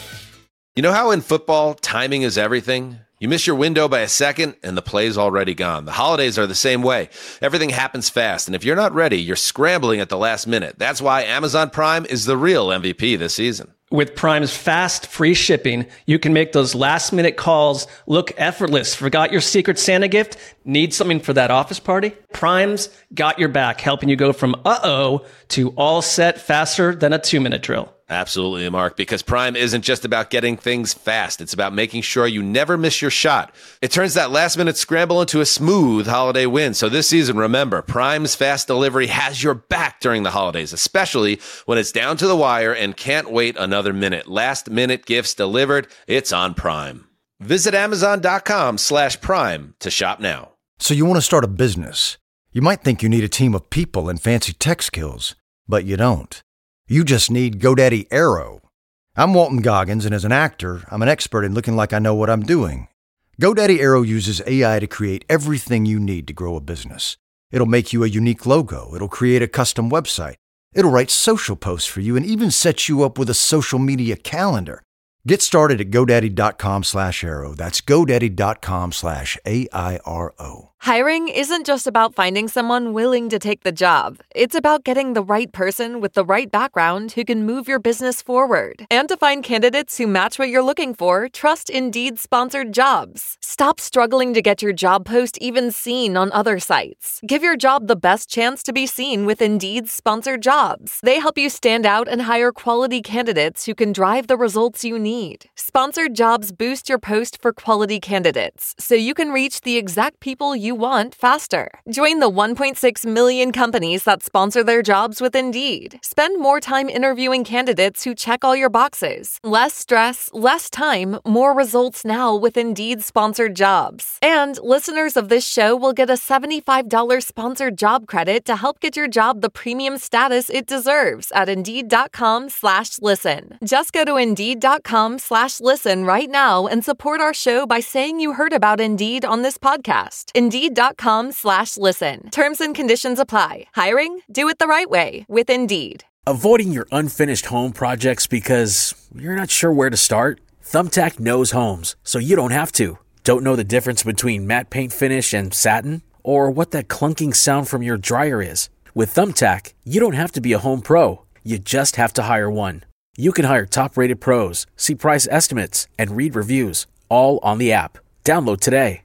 You know how in football, timing is everything? You miss your window by a second, and the play's already gone. The holidays are the same way. Everything happens fast, and if you're not ready, you're scrambling at the last minute. That's why Amazon Prime is the real M V P this season. With Prime's fast, free shipping, you can make those last-minute calls look effortless. Forgot your Secret Santa gift? Need something for that office party? Prime's got your back, helping you go from uh-oh to all set faster than a two-minute drill. Absolutely, Mark, because Prime isn't just about getting things fast. It's about making sure you never miss your shot. It turns that last-minute scramble into a smooth holiday win. So this season, remember, Prime's fast delivery has your back during the holidays, especially when it's down to the wire and can't wait another minute. Last-minute gifts delivered, it's on Prime. Visit Amazon.com slash Prime to shop now. So you want to start a business. You might think you need a team of people and fancy tech skills, but you don't. You just need GoDaddy Aero. I'm Walton Goggins, and as an actor, I'm an expert in looking like I know what I'm doing. GoDaddy Aero uses A I to create everything you need to grow a business. It'll make you a unique logo. It'll create a custom website. It'll write social posts for you and even set you up with a social media calendar. Get started at GoDaddy.com slash Aero. That's GoDaddy.com slash A I R O. Hiring isn't just about finding someone willing to take the job. It's about getting the right person with the right background who can move your business forward. And to find candidates who match what you're looking for, trust Indeed-sponsored jobs. Stop struggling to get your job post even seen on other sites. Give your job the best chance to be seen with Indeed-sponsored jobs. They help you stand out and hire quality candidates who can drive the results you need. Sponsored jobs boost your post for quality candidates, so you can reach the exact people you want faster. Join the one point six million companies that sponsor their jobs with Indeed. Spend more time interviewing candidates who check all your boxes. Less stress, less time, more results now with Indeed-sponsored jobs. And listeners of this show will get a seventy-five dollars sponsored job credit to help get your job the premium status it deserves at Indeed.com slash listen. Just go to Indeed.com slash listen right now and support our show by saying you heard about Indeed on this podcast. Indeed.com slash listen. Terms and conditions apply. Hiring? Do it the right way with Indeed. Avoiding your unfinished home projects because you're not sure where to start? Thumbtack knows homes, so you don't have to. Don't know the difference between matte paint finish and satin? Or what that clunking sound from your dryer is? With Thumbtack, you don't have to be a home pro. You just have to hire one. You can hire top-rated pros, see price estimates, and read reviews, all on the app. Download today.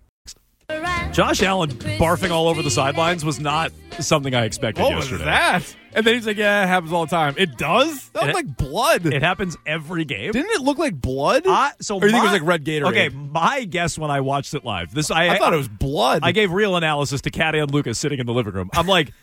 Josh Allen barfing all over the sidelines was not something I expected What yesterday. was that? And then he's like, yeah, it happens all the time. It does? That It- looked like blood. It happens every game. Didn't it look like blood? Uh, so or do you think it my- was like red Gatorade? Okay, my guess when I watched it live, this I, I thought it was blood. I gave real analysis to Kat and Lucas sitting in the living room. I'm like,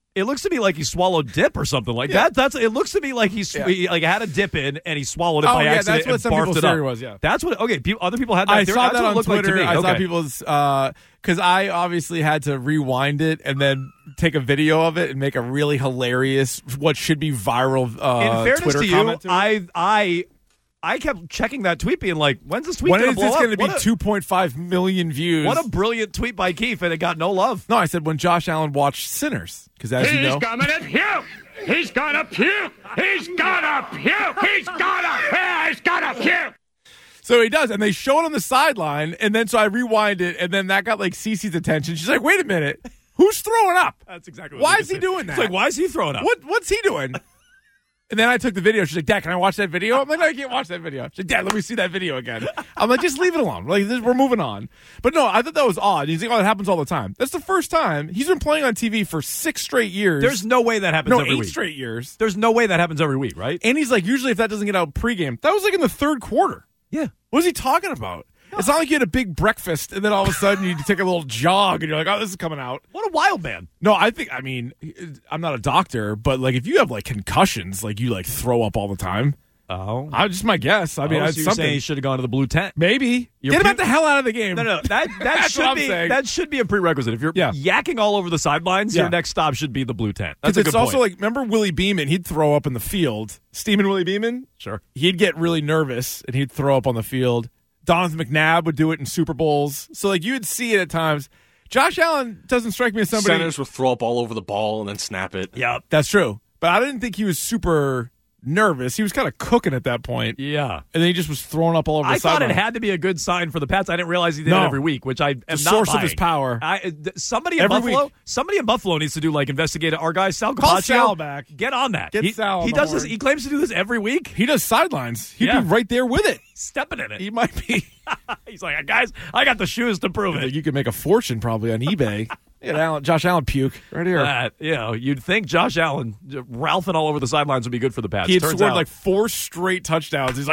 It looks to me like he swallowed dip or something like Yeah. that. That's it. Looks to me like he, sw- Yeah. he like had a dip in and he swallowed it Oh, by yeah, accident that's what and some barfed people's it up. theory was, yeah. That's what. Okay, people, other people had that I theory. saw That's that what it on looked like Twitter. to me. I saw Okay. people's because I obviously had to rewind it and then take a video of it and make a really hilarious, what should be viral. Uh, In fairness Twitter to you, comment to it. I I I kept checking that tweet, being like, "When's this tweet When going is to blow this up?" going to be What a- two point five million views? What a brilliant tweet by Keefe, and it got no love. No, I said when Josh Allen watched Sinners, because as you know, coming to puke. He's gonna puke. He's gonna puke. He's gonna. He's gonna puke. so he does, and they show it on the sideline, and then so I rewind it, and then that got like Cece's attention. She's like, "Wait a minute, who's throwing up? That's exactly. What Why I is he said. doing that? It's like, why is he throwing up? What what's he doing?" And then I took the video. She's like, "Dad, can I watch that video?" I'm like, "No, I can't watch that video." She's like, "Dad, let me see that video again." I'm like, "Just leave it alone. Like, this, we're moving on." But no, I thought that was odd. He's like, "Oh, that happens all the time." That's the first time he's been playing on T V for six straight years. There's no way that happens no every eight week. straight years. There's no way that happens every week, right? And he's like, usually if that doesn't get out pregame, that was like in the third quarter. Yeah. What is he talking about? It's not like you had a big breakfast and then all of a sudden you take a little jog and you're like, "Oh, this is coming out." What a wild man. No, I think, I mean, I'm not a doctor, but like if you have like concussions, like you like throw up all the time. Oh. I just my guess. I mean, oh, that's so you're something. saying he should have gone to the blue tent. Maybe. You're Get him pre- out the hell out of the game. No, no, that that That's should what I'm be saying. that should be a prerequisite. If you're Yeah. yakking all over the sidelines, Yeah. your next stop should be the blue tent. Because That's a it's good also point. like, remember Willie Beeman? He'd throw up in the field. Steamin' Willie Beeman? Sure. He'd get really nervous and he'd throw up on the field. Donovan McNabb would do it in Super Bowls. So, like, you would see it at times. Josh Allen doesn't strike me as somebody. Centers would throw up all over the ball and then snap it. Yeah, That's true. But I didn't think he was super nervous. He was kind of cooking at that point. Yeah. And then he just was throwing up all over the I thought sideline. it had to be a good sign for the Pats. I didn't realize he did No. it every week, which I am It's not the source buying. of his power. I, th- somebody in Every Buffalo, week. somebody in Buffalo needs to do like investigate our guy Sal Call Capaccio. Sal back. Get on that. Get he, Sal on He the does this. horn. He claims to do this every week. He does sidelines. He'd Yeah. be right there with it. Stepping in it. He might be. He's like, guys, I got the shoes to prove it. You could make a fortune probably on eBay. Get Allen, Josh Allen puke right here. Uh, you know, you'd think Josh Allen, Ralphing all over the sidelines would be good for the Pats. He had Turns scored out, like four straight touchdowns. He's like,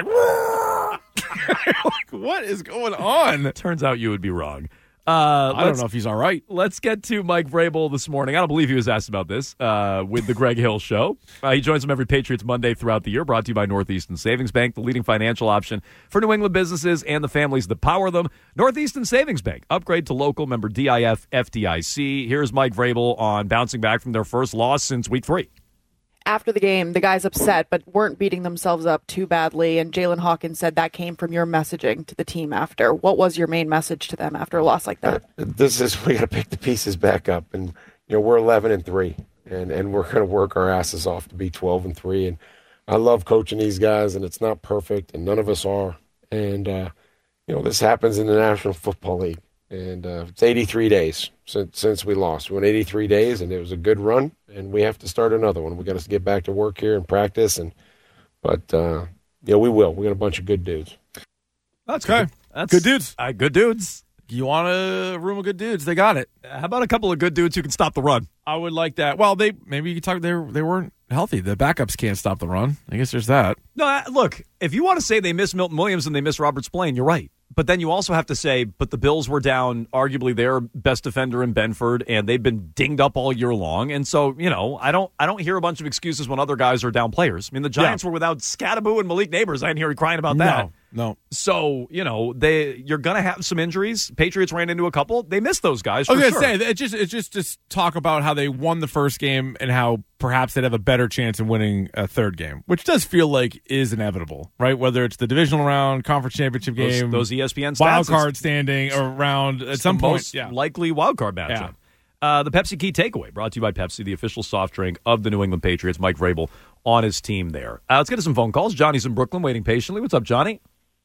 like, what is going on? Turns out you would be wrong. Uh, I don't know if he's all right. Let's get to Mike Vrabel this morning. I don't believe he was asked about this uh, with the Greg Hill Show. Uh, he joins him every Patriots Monday throughout the year, brought to you by Northeastern Savings Bank, the leading financial option for New England businesses and the families that power them. Northeastern Savings Bank. Upgrade to local, member D I F F D I C. Here's Mike Vrabel on bouncing back from their first loss since week three. After the game, the guys upset, but weren't beating themselves up too badly. And Jalen Hawkins said that came from your messaging to the team after. What was your main message to them after a loss like that? This is, we got to pick the pieces back up. And, you know, we're eleven and three, and, and we're going to work our asses off to be twelve and three. And I love coaching these guys, and it's not perfect, and none of us are. And, uh, you know, this happens in the National Football League. And uh, it's eighty-three days since since we lost. We went eighty-three days, and it was a good run. And we have to start another one. We got to get back to work here and practice. And but uh, yeah, we will. We got a bunch of good dudes. That's Okay. good. That's Good dudes. Uh, good dudes. You want a room of good dudes? They got it. How about a couple of good dudes who can stop the run? I would like that. Well, they maybe you could talk. They they weren't healthy. The backups can't stop the run. I guess there's that. No, uh, look, if you want to say they miss Milton Williams and they miss Robert Spillane, you're right. But then you also have to say, but the Bills were down arguably their best defender in Benford, and they've been dinged up all year long. And so, you know, I don't I don't hear a bunch of excuses when other guys are down players. I mean, the Giants Yeah. were without Scattaboo and Malik Neighbors. I didn't hear you crying about that. No, no. So, you know, they you're going to have some injuries. Patriots ran into a couple. They missed those guys I for was sure. gonna say it's just it's just to talk about how they won the first game and how perhaps they'd have a better chance in winning a third game, which does feel like is inevitable, right? Whether it's the divisional round, conference championship Those- game, those E S P N stats, wild it's- card standing around at It's some the point. most Yeah. likely wild card matchup. Yeah. Uh, the Pepsi Key Takeaway, brought to you by Pepsi, the official soft drink of the New England Patriots. Mike Vrabel on his team there. Uh, let's get to some phone calls. Johnny's in Brooklyn waiting patiently. What's up, Johnny?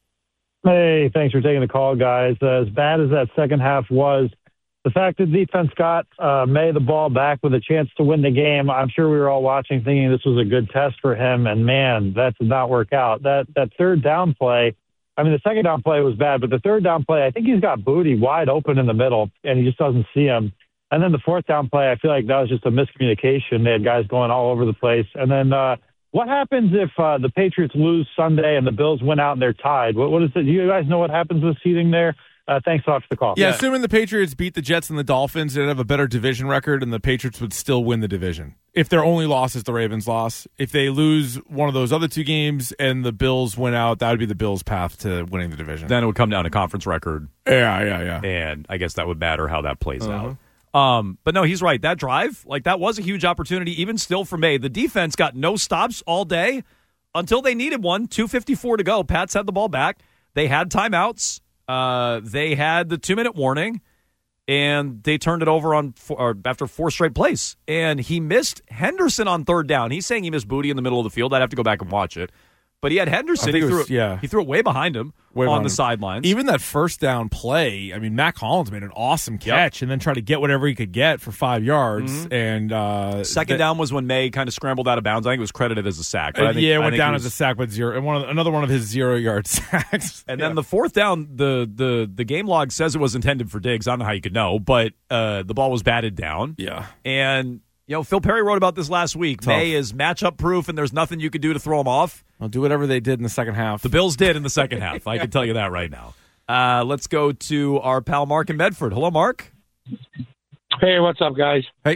Hey, thanks for taking the call, guys. Uh, as bad as that second half was, the fact that defense got uh, May the ball back with a chance to win the game, I'm sure we were all watching thinking this was a good test for him, and man, that did not work out. That that third down play, I mean, the second down play was bad, but the third down play, I think he's got Booty wide open in the middle, and he just doesn't see him. And then the fourth down play, I feel like that was just a miscommunication. They had guys going all over the place. And then uh, what happens if uh, the Patriots lose Sunday and the Bills win out and they're tied? What, what is it? Do you guys know what happens with seeding there? Uh, thanks a lot for the call. Yeah, yeah, assuming the Patriots beat the Jets and the Dolphins, they'd have a better division record, and the Patriots would still win the division. If their only loss is the Ravens' loss. If they lose one of those other two games and the Bills win out, that would be the Bills' path to winning the division. Then it would come down to conference record. Yeah, yeah, yeah. And I guess that would matter how that plays Uh-huh. out. Um, but no, he's right. That drive, like that was a huge opportunity, even still for May. The defense got no stops all day until they needed one. two fifty-four to go. Pats had the ball back. They had timeouts. Uh, they had the two-minute warning, and they turned it over on four, after four straight plays. And he missed Henderson on third down. He's saying he missed Booty in the middle of the field. I'd have to go back and watch it. But he had Henderson. He, it threw was, it, yeah. he threw it way behind him way on behind the him. sidelines. Even that first down play, I mean, Mac Hollins made an awesome catch yep. and then tried to get whatever he could get for five yards. Mm-hmm. And uh, Second that, down was when May kind of scrambled out of bounds. I think it was credited as a sack. Uh, I think, yeah, it I went think down was, as a sack with zero. And one of, another one of his zero-yard sacks. And yeah. then the fourth down, the, the, the game log says it was intended for Diggs. I don't know how you could know, but uh, the ball was batted down. Yeah. And... You know, Phil Perry wrote about this last week. Tough. May is matchup proof, and there's nothing you could do to throw him off. I'll do whatever they did in the second half. The Bills did in the second half. I can tell you that right now. Uh, let's go to our pal Mark in Medford. Hello, Mark. Hey, what's up, guys? Hey.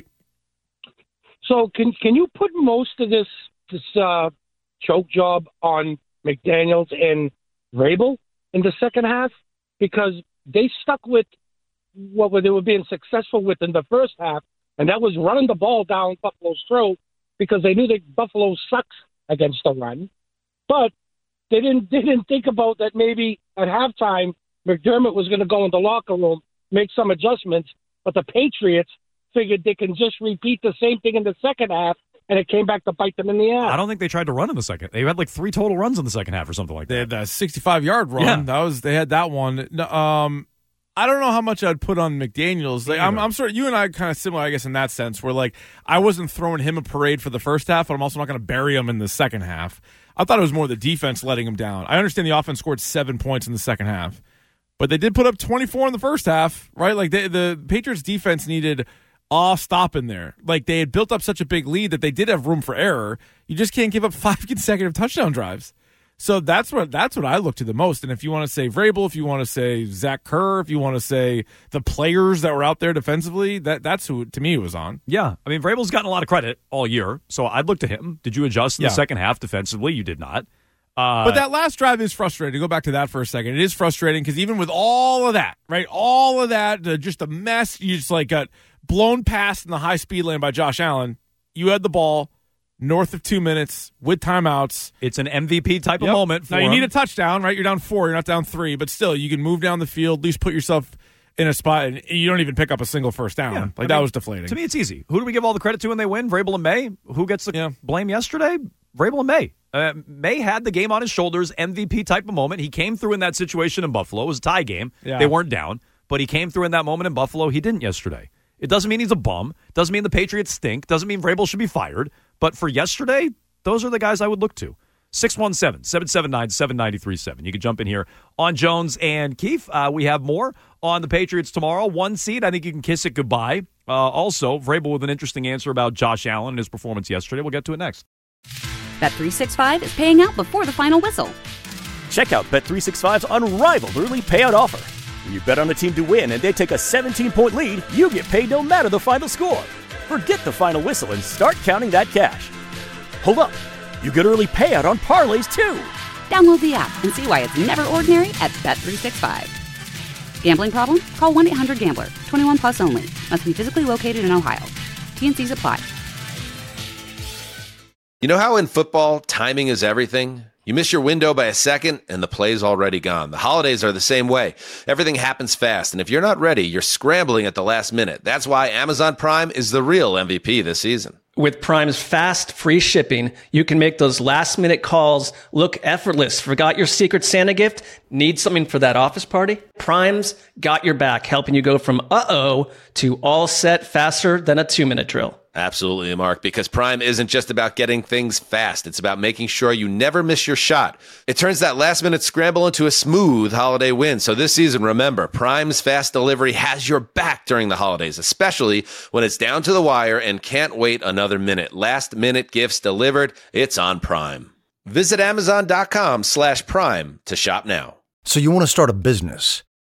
So, can can you put most of this this uh, choke job on McDaniels and Vrabel in the second half? Because they stuck with what they were being successful with in the first half. And that was running the ball down Buffalo's throat because they knew that Buffalo sucks against the run. But they didn't they didn't think about that maybe at halftime McDermott was going to go in the locker room, make some adjustments, but the Patriots figured they can just repeat the same thing in the second half, and it came back to bite them in the ass. I don't think they tried to run in the second. They had like three total runs in the second half or something like that. They had that sixty-five-yard run. Yeah. That was they had that one. No, um I don't know how much I'd put on McDaniels. Like, I'm, I'm sort of, you and I are kind of similar, I guess, in that sense, where like I wasn't throwing him a parade for the first half, but I'm also not going to bury him in the second half. I thought it was more the defense letting him down. I understand the offense scored seven points in the second half, but they did put up twenty-four in the first half, right? Like they, the Patriots defense needed a stop in there. Like they had built up such a big lead that they did have room for error. You just can't give up five consecutive touchdown drives. So that's what that's what I look to the most. And if you want to say Vrabel, if you want to say Zach Kerr, if you want to say the players that were out there defensively, that that's who to me it was on. Yeah, I mean Vrabel's gotten a lot of credit all year, so I'd look to him. Did you adjust in yeah. the second half defensively? You did not. Uh, but that last drive is frustrating. Go back to that for a second. It is frustrating because even with all of that, right, all of that, uh, just a mess. You just like got blown past in the high speed lane by Josh Allen. You had the ball. North of two minutes with timeouts. It's an M V P type yep. of moment for Now, you him. need a touchdown, right? You're down four. You're not down three. But still, you can move down the field, at least put yourself in a spot, and you don't even pick up a single first down. Yeah, like, I that mean, was deflating. To me, it's easy. Who do we give all the credit to when they win? Vrabel and May? Who gets the yeah. blame yesterday? Vrabel and May. Uh, May had the game on his shoulders, M V P type of moment. He came through in that situation in Buffalo. It was a tie game. Yeah. They weren't down, but he came through in that moment in Buffalo. He didn't yesterday. It doesn't mean he's a bum. Doesn't mean the Patriots stink. Doesn't mean Vrabel should be fired. But for yesterday, those are the guys I would look to. six one seven, seven seven nine, seven nine three seven. You can jump in here on Jones and Keefe. Uh, we have more on the Patriots tomorrow. One seed, I think you can kiss it goodbye. Uh, also, Vrabel with an interesting answer about Josh Allen and his performance yesterday. We'll get to it next. Bet three sixty-five is paying out before the final whistle. Check out Bet three sixty-five's unrivaled early payout offer. When you bet on a team to win and they take a seventeen-point lead, you get paid no matter the final score. Forget the final whistle and start counting that cash. Hold up. You get early payout on parlays, too. Download the app and see why it's never ordinary at Bet three sixty-five. Gambling problem? Call one eight hundred gambler. twenty-one plus only. Must be physically located in Ohio. T N Cs apply. You know how in football, timing is everything? You miss your window by a second, and the play's already gone. The holidays are the same way. Everything happens fast, and if you're not ready, you're scrambling at the last minute. That's why Amazon Prime is the real M V P this season. With Prime's fast, free shipping, you can make those last-minute calls look effortless. Forgot your Secret Santa gift? Need something for that office party? Prime's got your back, helping you go from uh-oh to all set faster than a two-minute drill. Absolutely, Mark, because Prime isn't just about getting things fast. It's about making sure you never miss your shot. It turns that last-minute scramble into a smooth holiday win. So this season, remember, Prime's fast delivery has your back during the holidays, especially when it's down to the wire and can't wait another minute. Last-minute gifts delivered. It's on Prime. Visit Amazon.com slash Prime to shop now. So you want to start a business.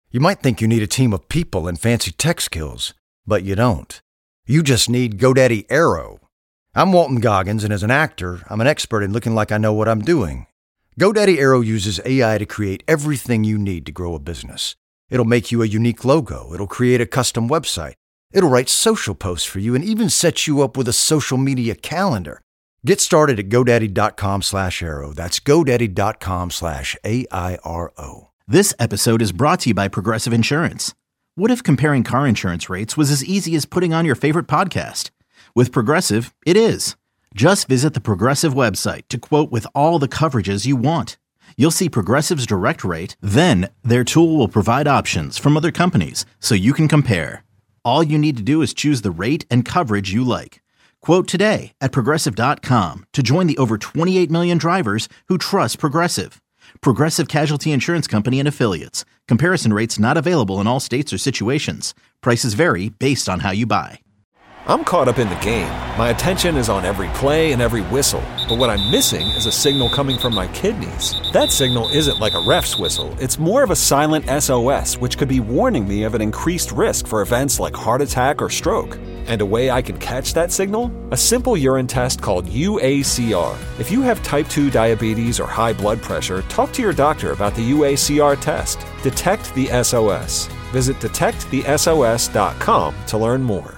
You might think you need a team of people and fancy tech skills, but you don't. You just need GoDaddy Aero. I'm Walton Goggins, and as an actor, I'm an expert in looking like I know what I'm doing. GoDaddy Aero uses A I to create everything you need to grow a business. It'll make you a unique logo. It'll create a custom website. It'll write social posts for you and even set you up with a social media calendar. Get started at GoDaddy.com slash Aero. That's GoDaddy.com slash A I R O. This episode is brought to you by Progressive Insurance. What if comparing car insurance rates was as easy as putting on your favorite podcast? With Progressive, it is. Just visit the Progressive website to quote with all the coverages you want. You'll see Progressive's direct rate, then their tool will provide options from other companies so you can compare. All you need to do is choose the rate and coverage you like. Quote today at Progressive dot com to join the over twenty-eight million drivers who trust Progressive. Progressive Casualty Insurance Company and Affiliates. Comparison rates not available in all states or situations. Prices vary based on how you buy. I'm caught up in the game. My attention is on every play and every whistle. But what I'm missing is a signal coming from my kidneys. That signal isn't like a ref's whistle. It's more of a silent S O S, which could be warning me of an increased risk for events like heart attack or stroke. And a way I can catch that signal? A simple urine test called U A C R. If you have type two diabetes or high blood pressure, talk to your doctor about the U A C R test. Detect the S O S. Visit detect the S O S dot com to learn more.